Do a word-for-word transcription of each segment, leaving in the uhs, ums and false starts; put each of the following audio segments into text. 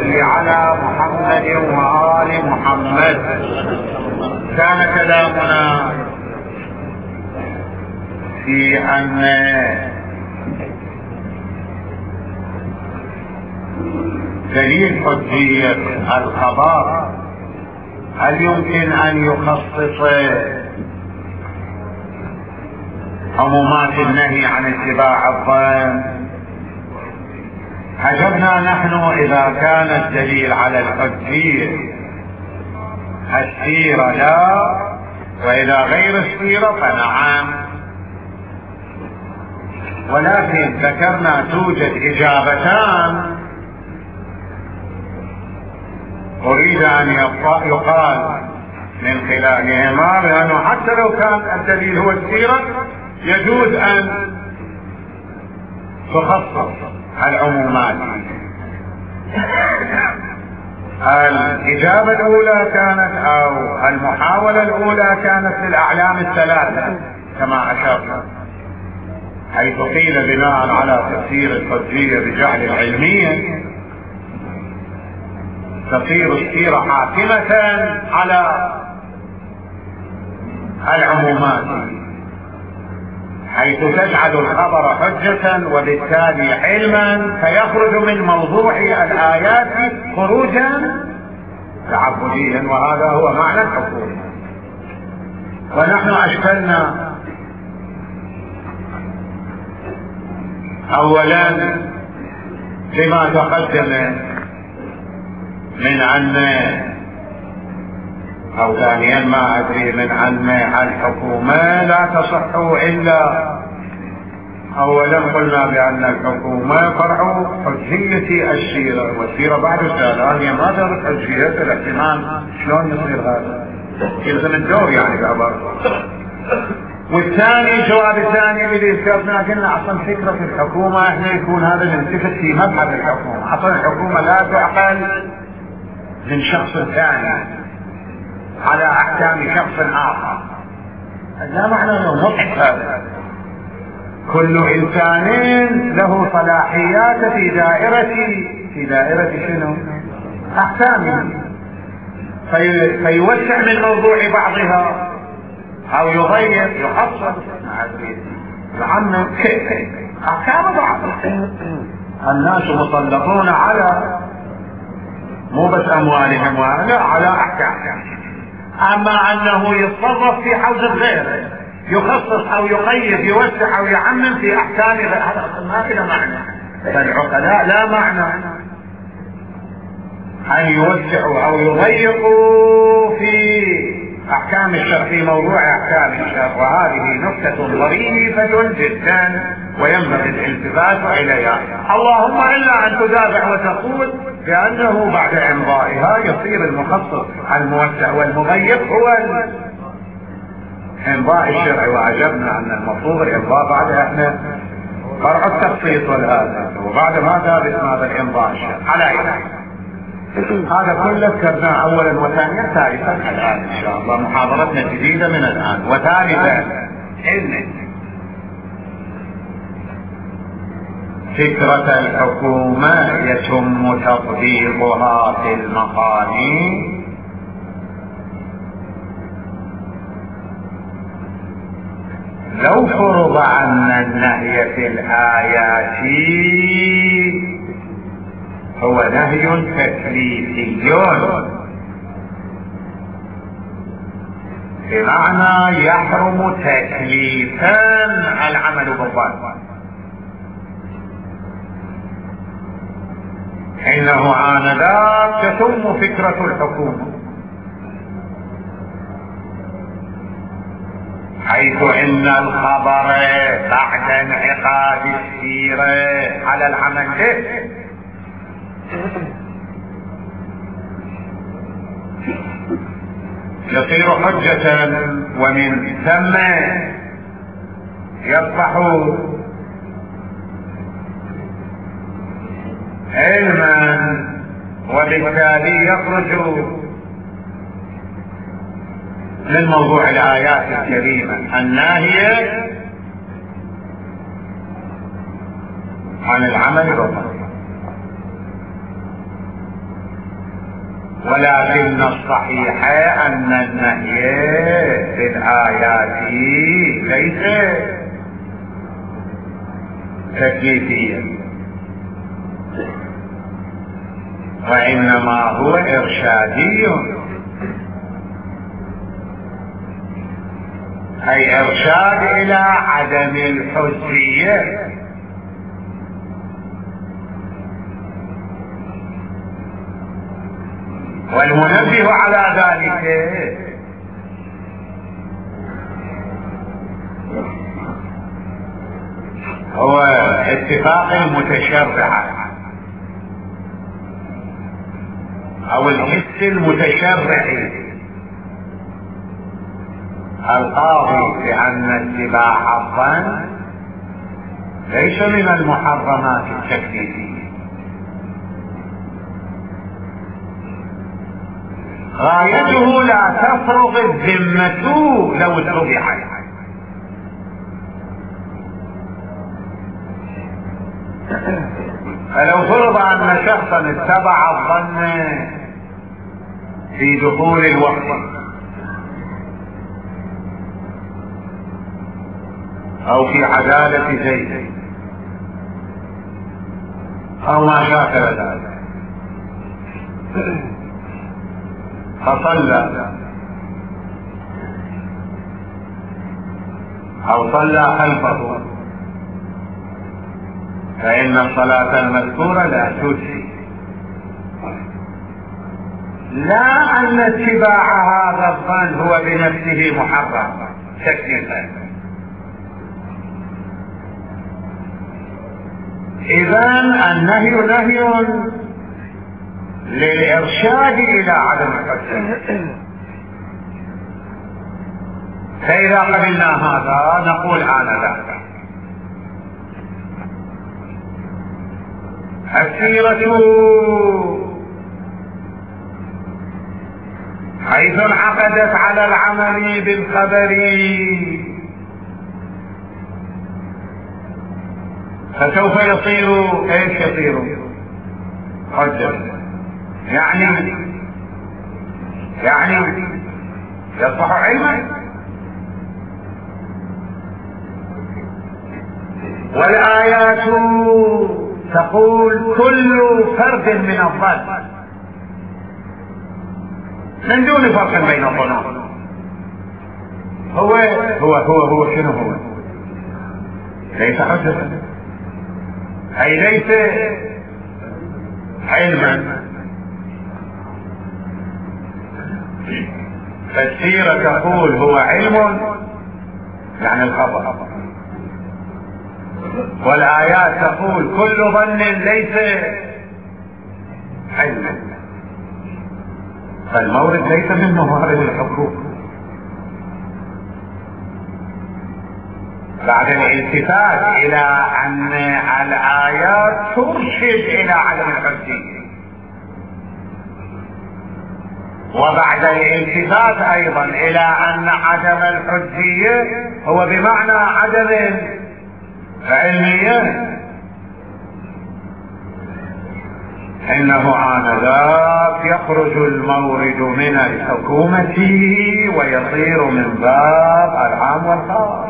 صل على محمد وآل محمد. كان كلامنا في أن دليل حجية الخبر هل يمكن أن يخصص عمومات النهي عن اتباع الظن؟ أجبنا نحن إذا كان الدليل على الحجية السيرة لا، وإذا غير السيرة فنعم. ولكن ذكرنا توجد إجابتان أريد أن يقال من خلالهما لأنه حتى لو كان الدليل هو السيرة يجوز أن تخصص العمومات. الإجابة الأولى كانت أو المحاولة الأولى كانت للأعلام الثلاثة كما أشرنا، حيث قيل بناء على تفسير الحجية بجعل العلمية تصير السيرة حاكمة على العمومات، حيث تجعل الخبر حجة وبالتالي علما، فيخرج من موضوع الآيات خروجا تعبديا، وهذا هو معنى الحكومة. ونحن أشكلنا أولا لما تقدم من أن أو ثانيا ما أدري من أن الحكومة لا تصح إلا أولا قلنا بأن الحكومة فرع حجية السيرة، والسيرة بعد السيرة هي ما دارت حجية الاحتمال. شلون يصير هذا؟ يلزم الدور يعني بعبارة. والثاني الجواب الثاني الذي ذكرنا قلنا أصلا فكرة الحكومة احنا يكون هذا نلتفت في مبحث الحكومة. أصلا الحكومة لا تعقل من شخص ثاني على أحكام شخص آخر، لا معنى أنه مضحك هذا. كل إنسان له صلاحيات في دائرة في دائرة شنو؟ أحكامه، في فيوسع من موضوع بعضها أو يغير يخصص يعمم أحكام بعض. الناس مسلطون على مو بس أموالهم ولا على أحكامهم، أما أنه يتصرف في حوزة غيره، يخصص أو يقيد يوسع أو يعمم في أحكام غيره، ما كده معنى. فالعقلاء لا معنى أن يوسعوا أو يضيقوا في أحكام الشرع في موضوع أحكام الشرع، وهذه نقطة ظريفة جدا وينبغي الالتفات إليها. اللهم إلا أن تدافع وتقول بأنه بعد إمضائها يصير المخصص الموسع والمضيق هو إمضاء الشرع، وعجبنا أن المفروض الإمضاء بعد إحنا فرع التخصيص والهذا، وبعد ما ثابت هذا الإمضاء الشرع على إله. هذا كله ذكرناه أولا وثانيا ثالثا الآن إن شاء الله محاضرتنا جديدة من الآن. وثالثا إن فكرة الحكومة يتم تطبيقها في المقامين لو فرض أن النهي في الآيات هو نهي تكليفي، بمعنى يحرم تكليفا العمل بالظن، إنه آنذاك تتم فكرة الحكومة، حيث إن الخبر بعد انعقاد السيرة على العمل به يصير حجة، ومن ثم يصبح علما، وبالتالي يخرج من موضوع الآيات الكريمة الناهية عن العمل بالظن. ولكن الصحيح أن النهي في الآيات ليس تكليفيا، وإنما هو إرشادي، أي إرشاد إلى عدم الحجية. والمنبه على ذلك هو اتفاق المتشرع او الحس المتشرعي القاضي بان اتباع الظن ليس من المحرمات التكليفية، غايته لا تفرغ الذمة لو اتبعت. فلو فرض ان شخصا اتبع الظن في دخول الوقت او في عدالة زيد او ما شاكل ذلك، فصلى او صلى خلفه، فإن الصلاة المذكورة لا تجزي، لا أن اتباع هذا الظن هو بنفسه محرم تكليفا. إذن النهي نهي للإرشاد إلى عدم الحجة. فإذا قبلنا هذا نقول آنذاك السيرة حيث انعقدت على العمل بالخبر فسوف يصير ايش يصير؟ حجة. يعني يعني يصبح علما. والآيات تقول كل فرد من الظن من دون فرق بين الظنون. هو هو هو هو شنو هو؟ ليس حجة، أي ليس علما. فالسيرة تقول هو علم يعني الخبر، والآيات تقول كل ظن ليس علما. فالمورد ليس من موارد الحقوق. بعد الالتفات إلى أن الآيات ترشد إلى عدم الحجية، وبعد الالتفات أيضا إلى أن عدم الحجية هو بمعنى عدم علمية، إنه آنذاك يخرج المورد من الحكومة ويصير من باب العام والخاص.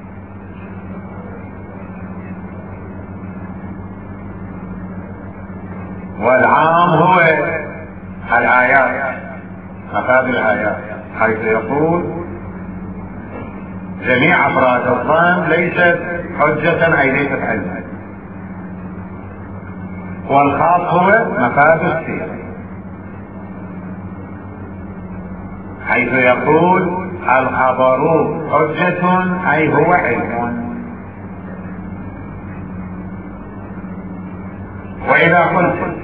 والعام هو الآيات، مفاد الآيات، حيث يقول جميع أفراد الظن ليست حجة أي ليست علما. والخاص هو مفاد السيرة، حيث يقول الخبر حجة أي هو علم. وإذا قلت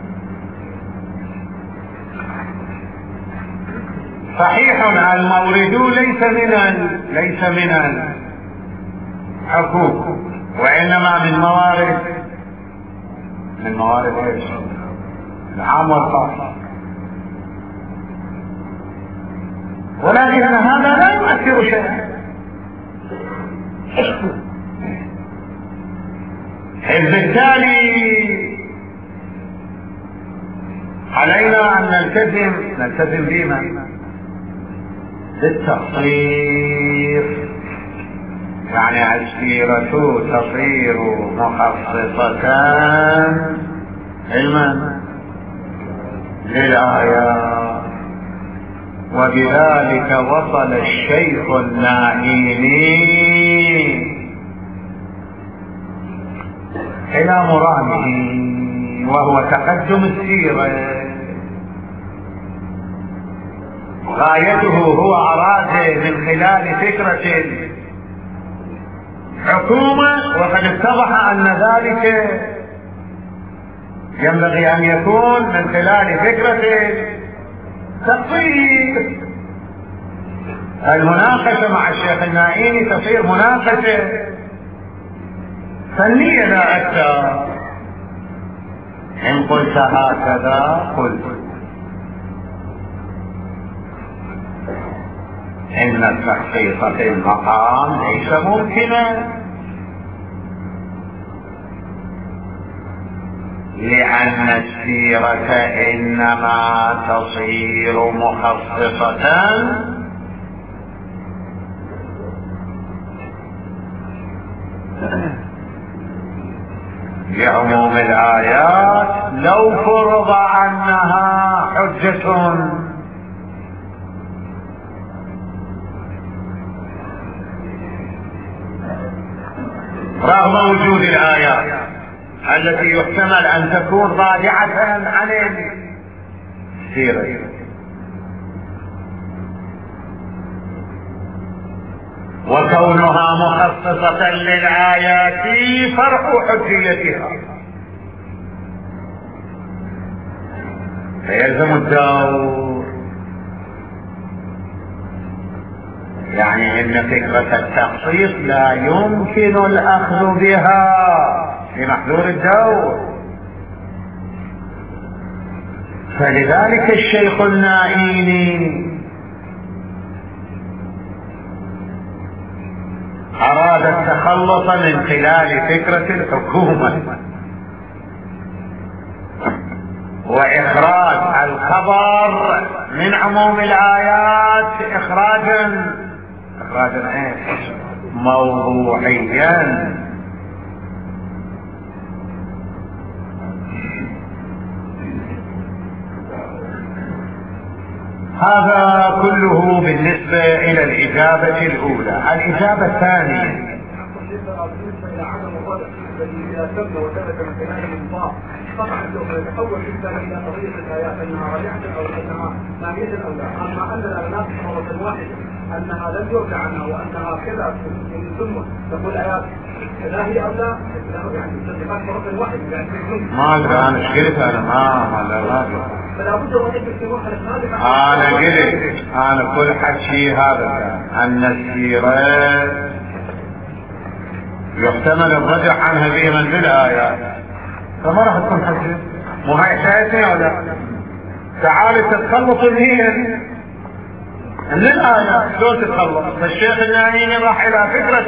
صحيح المورد ليس من ال... ليس من الحقوق، وإنما من موارد من موارد ايش؟ العام والخاص، ولكن هذا لا يؤثر شيئا. إذ بالتالي علينا أن نلتزم نلتزم بما بالتخصيص، يعني السيرة تصير مخصصة علما للآيات. وبذلك وصل الشيخ النائيني إلى مراده، وهو تقدم السيرة. غايته هو أراد من خلال فكرة حكومة، وقد اتضح أن ذلك ينبغي أن يكون من خلال فكرة تخصيص. المناقشة مع الشيخ النائيني تصير مناقشة فنية لا أكثر. إن قلت هكذا قلت إن التخصيص في المقام ليس ممكنا، لأن السيرة إنما تصير مخصصة لعموم الآيات لو فرض أنها حجة. رغم وجود الآيات التي يحتمل أن تكون راجعة عن السيرة، وكونها مخصصة للآيات فرق حجيتها، فيلزم الدور. يعني إن فكرة التخصيص لا يمكن الأخذ بها في محذور الدور. فلذلك الشيخ النائيني أراد التخلص من خلال فكرة الحكومة وإخراج الخبر من عموم الآيات إخراجا إخراجا موضوعيا. هذا كله بالنسبة إلى الإجابة الأولى. الإجابة الثانية إذا تم وثبت من خلال المضاف طبعا سوف يتحول جدا إلى قضية الآيات أنها راجعة أو أنها نامية أو لا. أما أننا نناقش مرة واحدة أنها لم يرجع عنها وأنها كذا من ثم تقول آيات لا هي أو لا، يعني تصديقات مرة واحدة يعني ما أدري أنا إيش قلت. أنا ما ما لا فلا بد أن يكون في مرحلة هذه. أنا قلت أنا كل حكي هذا أن السيرة يحتمل الرجع عنها بمن بالآيات، فما راح تكون حجة. مو هاي حياتي ولا تعالي تتخلص هي من الآيات شلون تتخلص؟ فالشيخ النائيني راح إلى فكرة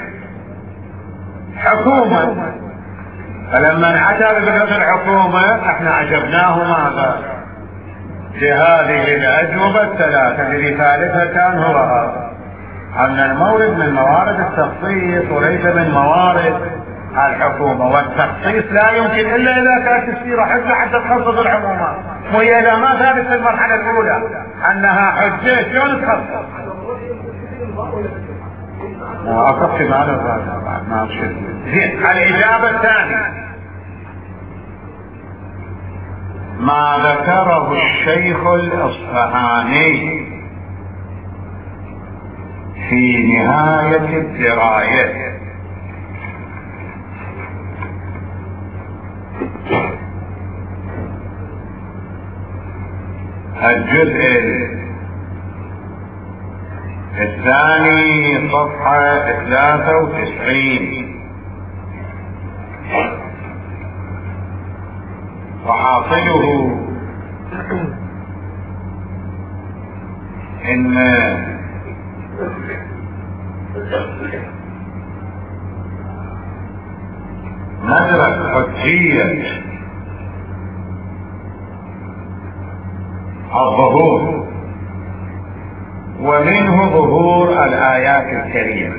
حكومة، فلما أتى بفكرة الحكومة احنا أجبناه ماذا؟ بهذه الأجوبة الثلاثة الذي ثالثها كان هو هذا، أن المورد من موارد التخصيص وليس من موارد الحكومة، والتخصيص لا يمكن إلا إذا كانت السيرة حجة حتى تخصص العمومات، وهي إذا ما ثابت في المرحلة الأولى أنها حجة شلون تخصص؟ ما أصف معنا الرأي ما أشهد. زين، الإجابة الثانية ما ذكره الشيخ الأصفهاني في نهاية الدراية، الجزء الثاني صفحة ثلاثة وتسعين. وحاصله إن مدرك حجية الظهور، ومنه ظهور الآيات الكريمة.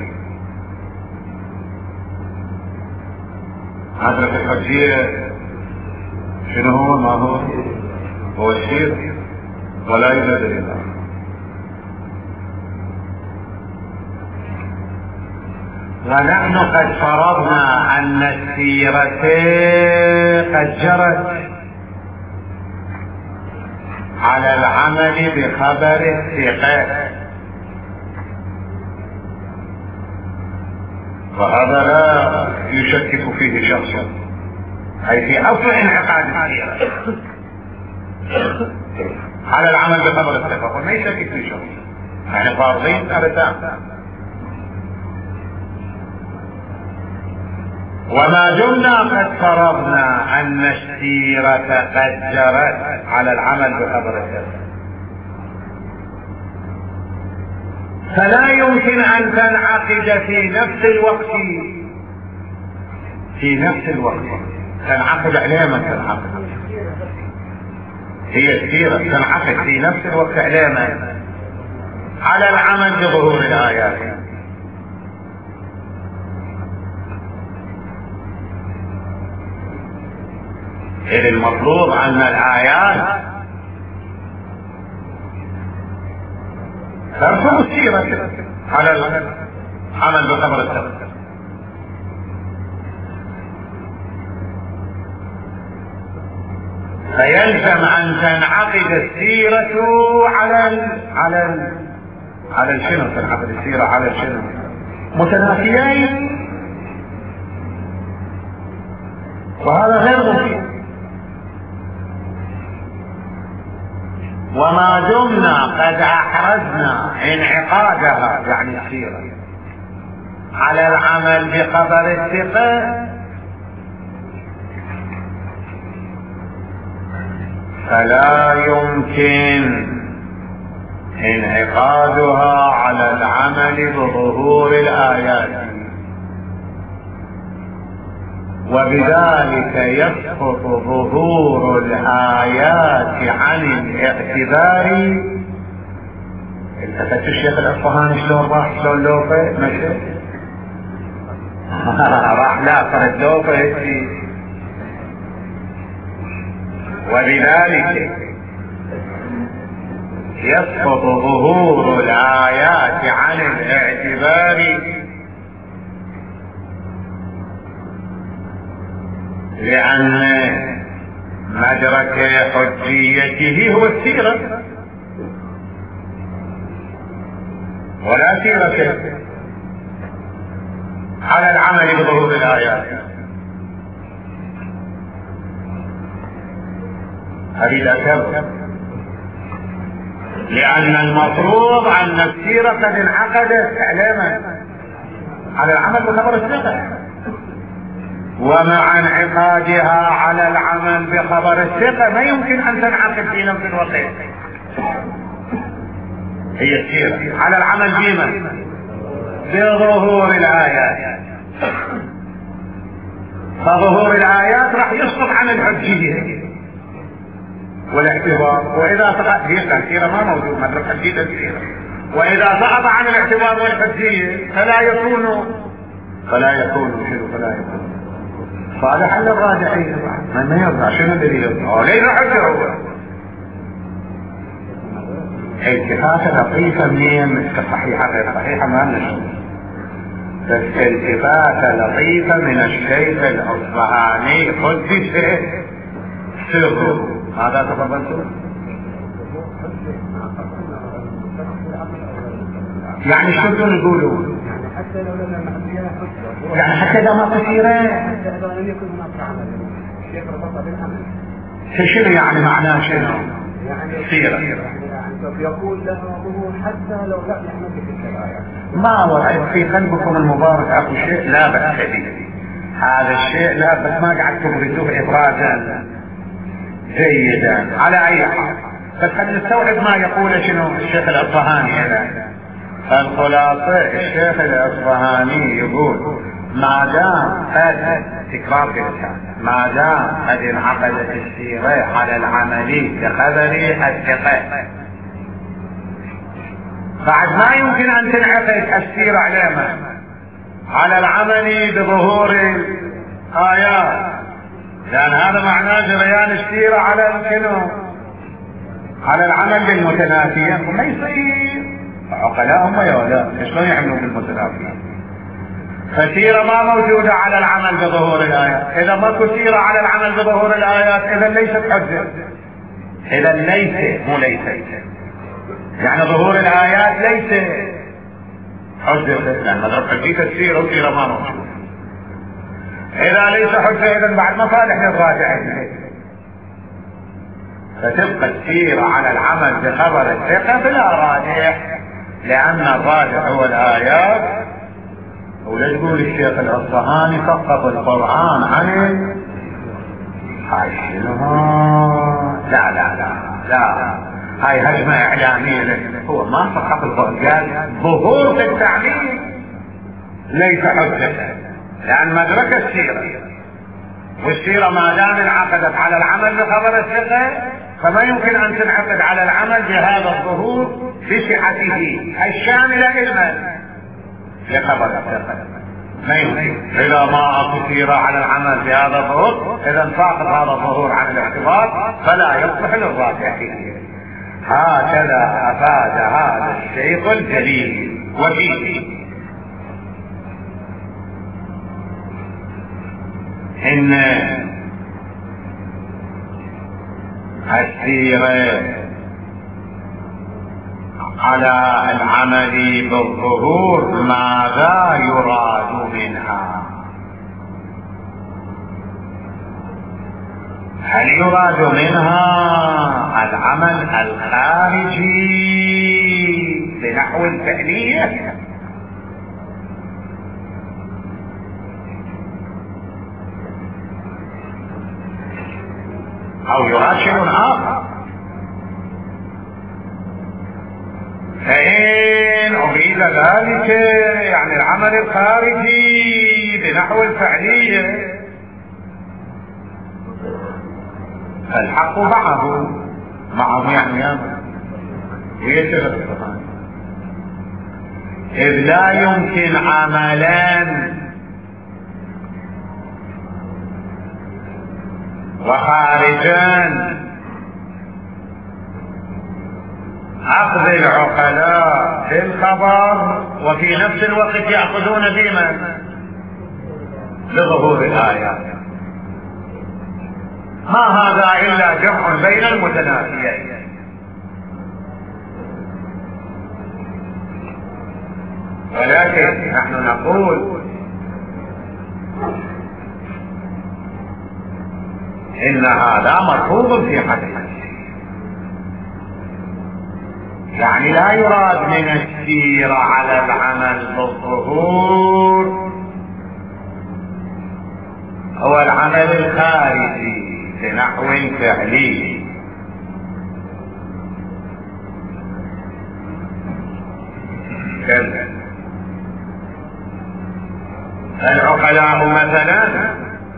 حضرة الحجية شنو هو؟ ما هو؟ هو السير ولا يوجد إلا. ونحن قد فرضنا أن السيرة قد جرت على العمل بخبر الثقة، وهذا لا يشكك فيه شخص، أي في أصل انعقاد السيرة على العمل بخبر الثقة، وما يشكك فيه شخص، يعني فارضين أبدا. وما دمنا قد فرضنا أن السيرة قد جرت على العمل بخبر الثقة، فلا يمكن أن تنعقد في نفس الوقت في نفس الوقت تنعقد عليها من تنعقد هي السيرة تنعقد في نفس الوقت عليها على العمل بظهور الآيات. إذ المطلوب أن الآيات ترسم السيرة على العمل بخبر الثقة، فيلزم أن تنعقد السيرة على ال على ال على الشنو تنعقد السيرة على الشنو متنافيين، وهذا غير مفيد. وما دمنا قد احرزنا انعقادها يعني السيرة على العمل بخبر الثقة، فلا يمكن انعقادها على العمل بظهور الآيات، وبذلك يسقط ظهور الآيات عن الاعتبار. التفت الشيخ الأصفهاني شلون راح شلون لوفه مشي راح لا فرد لوفه. وبذلك يسقط ظهور الآيات عن الاعتبار، لأن مدرك حجيته هو السيرة، ولا سيرة على العمل بظهور الآيات. هذه الأسباب، لأن المفروض أن السيرة قد انعقدت إعلاما على العمل بخبر الثقة، ومع انعقادها على العمل بخبر الثقة ما يمكن أن تنعقد في نفس الوقت. هي السيرة على العمل بما بظهور الآيات، فظهور الآيات راح يسقط عن الحجية والاعتبار، وإذا سقط هي السيرة ما موجود مدرك حجية السيرة، وإذا سقط عن الاعتبار والحجية فلا يكون فلا يكون شنو فلا يكون صالحا للراجعين. ما يرضى شنو الدليل؟ هو ليس حجة، هو التفاتة لطيفة منين كصحيحة غير صحيحة ما نشوف، بس التفاتة لطيفة من الشيخ الأصفهاني قدس سره. ماذا تفضلتم؟ يعني شو تقولون؟ حتى لو لم نعطيها حجة، يعني حتى إذا ما تصيره حتى إذا لم يكن هناك عمل الشيخ ربط بالعمل. شنو يعني معناه شنو؟ يعني سيرة يعني يقول لها ظهور حتى لو لا يحمل في الشرائع. ما وضعت في قلبكم المبارك اكو شيء لا بأس به، هذا الشيء لا بس ما قاعد تبرزوه ابرازا جيدا على اي حال، بس خلينا نستوعب ما يقول شنو الشيخ الاصفهاني هنا. الخلاصة الشيخ الاصفهاني يقول ما دام قد تكرار كلمة ما دام قد انعقدت السيرة على العمل بخبر الثقة، بعد ما يمكن ان تنعقد السيرة على على العمل بظهور الآيات، لأن هذا معناه جريان السيرة على الكلمة على العمل بالمتنافيين. وما يصير عقلاء هم يا ولا شلون يعملون بالمتنافيين؟ فسيرة ما موجودة على العمل بظهور الآيات. إذا ماكو سيرة على العمل بظهور الآيات إذا ليست حجة. إذا ليس مو ليس يعني ظهور الآيات ليس حجة، لأن مدرب حجية السيرة وسيرة ما موجودة. إذا ليس حجة إذا بعد مصالح للراجع، فتبقى السيرة على العمل بخبر الثقة بلا راجح، لأن الراجح هو الآيات. ولا يقول الشيخ الأصفهاني فقط القرآن عن حاشنها؟ لا لا لا لا، هاي هجمة إعلامية. هو ما فقط القرآن، قال ظهور في التعليم ليس حجة، لأن مدرك السيرة، والسيرة ما دام انعقدت على العمل بخبر الثقة فما يمكن أن تنعقد على العمل بهذا الظهور بصحته الشاملة علما لخبر الثقة. ما يمكن. إذا ما أكو سيرة على العمل بهذا الظهور إذا ساقط هذا الظهور عن الاعتبار فلا يصلح للراجحين. هكذا أفاد هذا الشيخ الجليل. وفيه إن السيرة على العمل بالظهور ماذا يراد منها؟ هل يراد منها العمل الخارجي بنحو الفعلية، أو يراد شيء آخر؟ فإن أريد ذلك يعني العمل الخارجي بنحو الفعلية فالحق معه معه يعني يامن ويشغل القرآن، إذ لا يمكن عملان وخارجان أخذ العقلاء بالخبر وفي نفس الوقت يأخذون بما لظهور الآيات. ما هذا إلا جمع بين المتنافيين. ولكن نحن نقول إن هذا مرفوض في حد الحديث، يعني لا يراد من السيرة على العمل بالظهور هو العمل الخارجي بنحو فعلي. كذا العقلاء مثلا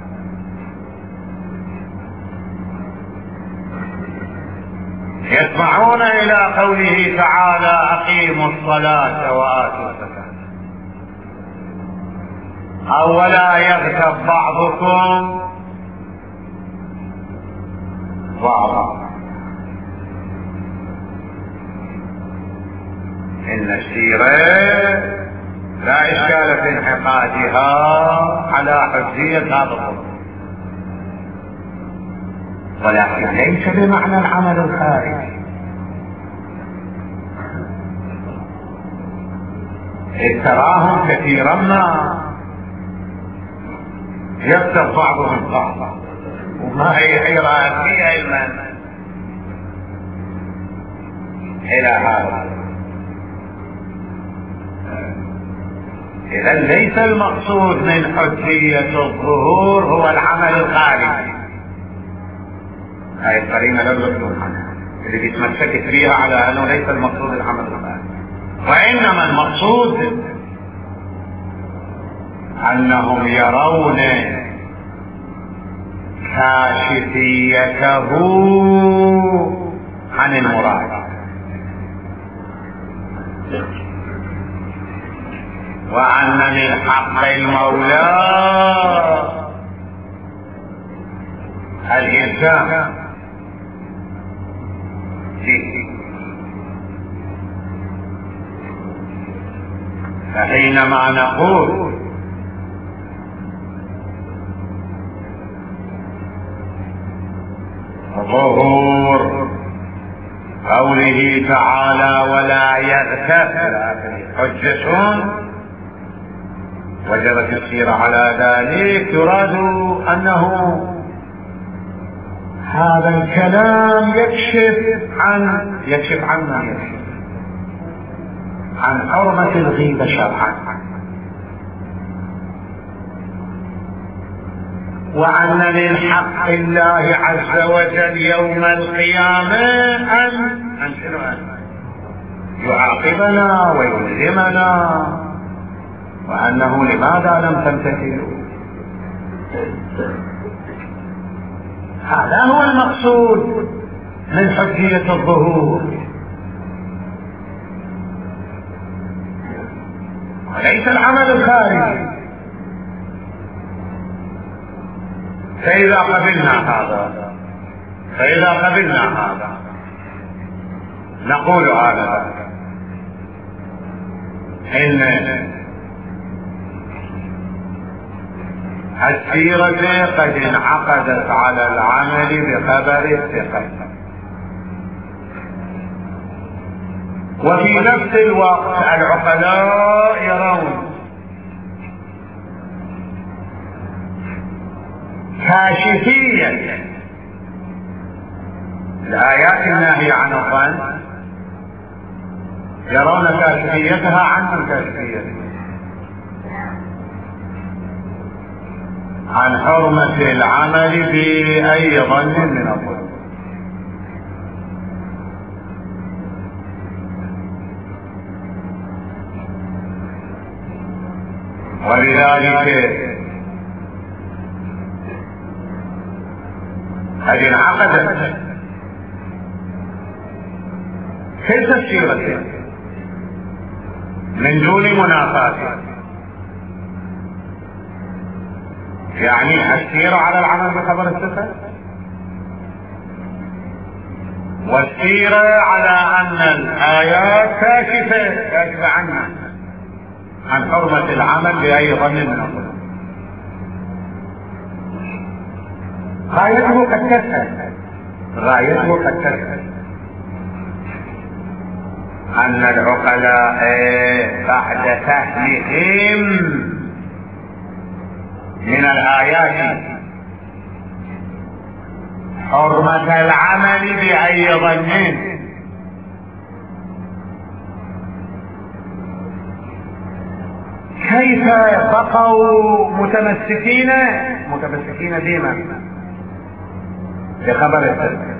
يسمعون إلى قوله تعالى أقيموا الصلاة وآتوا الزكاة، أو ولا يغتب بعضكم بعضا. إن السيرة لا إشكال في انعقادها على حجية هذا الظهور، ولكن ليس بمعنى العمل الخارجي. إذ تراهم كثيرا ما يكتب بعضهم بعضا وما هي حيرة في علما إلى هذا. إذا ليس المقصود من حجية الظهور هو العمل الخارجي. هاي القرينة لا يبدون عنها اللي بيتمسكت فيها على أنه ليس المقصود العمل الخارجي، وإنما المقصود أنهم يرون كاشفيته عن المراد، وأن من حق المولى الإلزام فيه. فحينما نقول ظهور قوله تعالى ولا يغتب حجة وجبت السيرة على ذلك، يراد أنه هذا الكلام يكشف عن يكشف عن ما يكشف عن حرمة الغيبة شرعا، وأن من حق الله عز وجل يوم القيامة أن يعاقبنا ويلزمنا، وأنه لماذا لم تمتثلوا. هذا هو المقصود من حجية الظهور، وليس العمل الخارجي. فإذا قبلنا هذا فإذا قبلنا هذا نقول هذا إن السيرة قد انعقدت على العمل بخبر الثقة، وفي نفس الوقت العقلاء يرون كاشفية الآيات الناهية عن الظن، يرون كاشفيتها عن كاشفيتها عن حرمة العمل بأي ظن من الظن. ولذلك قد انعقدت في تفسيرته من دون منافاة، يعني السيرة على العمل بخبر الثقة، والسيرة على أن الآيات كاشفة كاشفة عنها عن حرمة العمل بأي ظن من الظن. غايته قد تسهل غايته قد تسهل أن العقلاء بعد فهمهم من الآيات حرمة العمل بأي ظن كيف بقوا متمسكين متمسكين بما بخبر الثقة،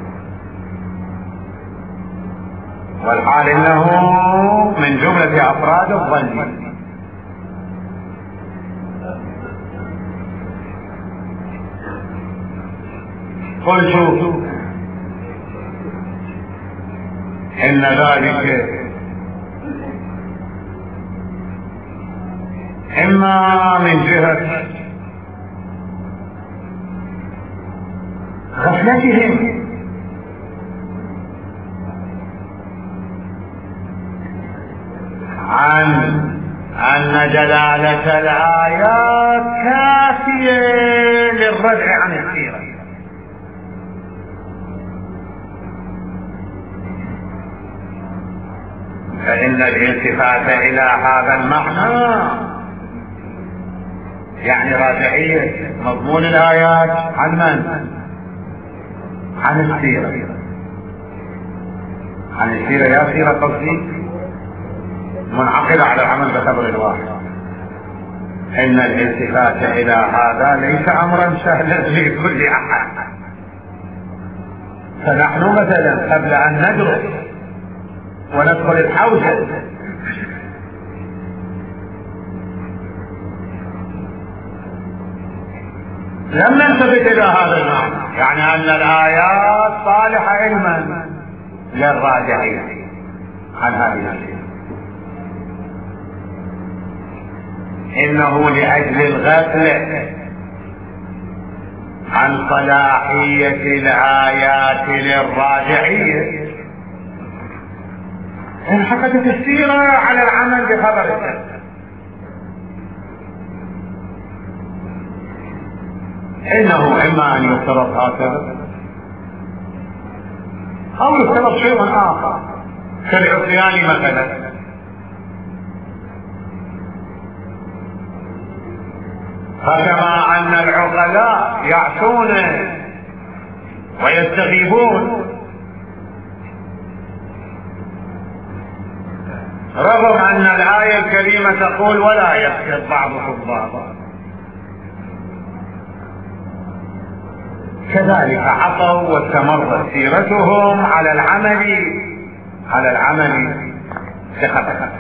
والحال انه من جملة افراد الظن. قلت ان ذلك اما من جهة غفلتهم عن أن دلالة الآيات كافية للردع عن السيرة، فإن الالتفات إلى هذا المعنى يعني راجعية مضمون الآيات عن من؟ عن السيرة عن السيرة يا سيرة قصدي منعقدة على العمل بخبر الواحد. إن الالتفات إلى هذا ليس أمرا سهلا لكل أحد، فنحن مثلا قبل أن ندرس وندخل الحوزة لم نلتفت إلى هذا المعنى، يعني أن الآيات صالحة علما للراجعين عن هذه الشيء. إنه لأجل الغفلة عن صلاحية الآيات للراجعين انحكت السيرة على العمل بخبر السنة. إنه إما أن يفترض هكذا أو يفترض شيء آخر كالعصيان مثلا. فكما أن العقلاء يعصون ويستغيبون رغم أن الآية الكريمة تقول ولا يسخط بعضكم بعضا، كذلك عصوا واستمرت سيرتهم على العمل على العمل بخبر.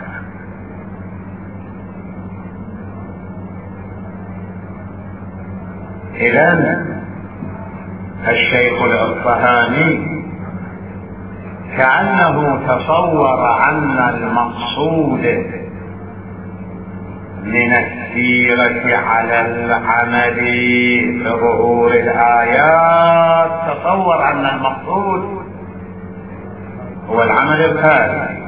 إذن الشيخ الأصفهاني كأنه تصور أن المقصود من السيرة على العمل بظهور الآيات، تصور أن المقصود هو العمل الخارجي.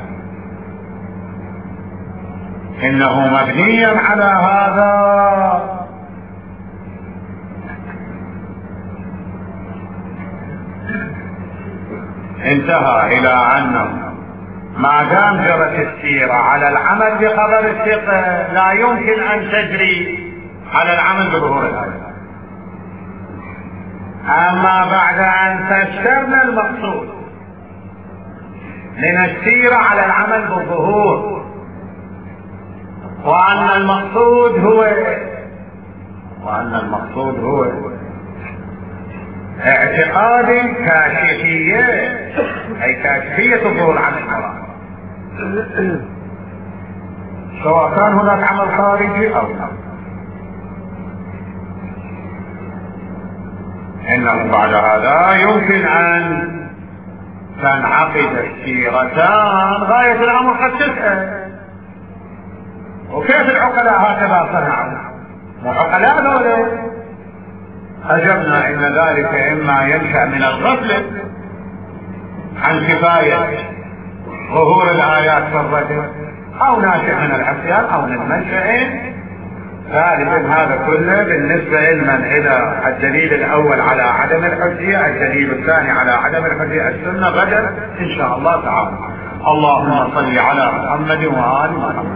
إنه مبني على هذا انتهى إلى أنه ما دام جرت السيرة على العمل بخبر الثقة لا يمكن أن تجري على العمل بظهور الآية. أما بعد أن تشترنا المقصود من السيرة على العمل بالظهور، وأن المقصود هو وأن المقصود هو اعتقاد كاشفية، أي كاشفية الظهور عن المراد، سواء كان هناك عمل خارجي أو لا. إنه بعد هذا يمكن أن تنعقد السيرتان غاية الأمر قد تسأل وكيف العقلاء هكذا صنعوا؟ وعقلاء دولة أجبنا إن ذلك إما ينشأ من الغفلة عن كفاية ظهور الآيات في الرجل، أو ناشئ من العصيان أو من المنشأين. غالبا هذا كله بالنسبة علما إلى الدليل الأول على عدم الحجية، الدليل الثاني على عدم الحجية السنة غدا إن شاء الله تعالى. اللهم صل على محمد وآل محمد.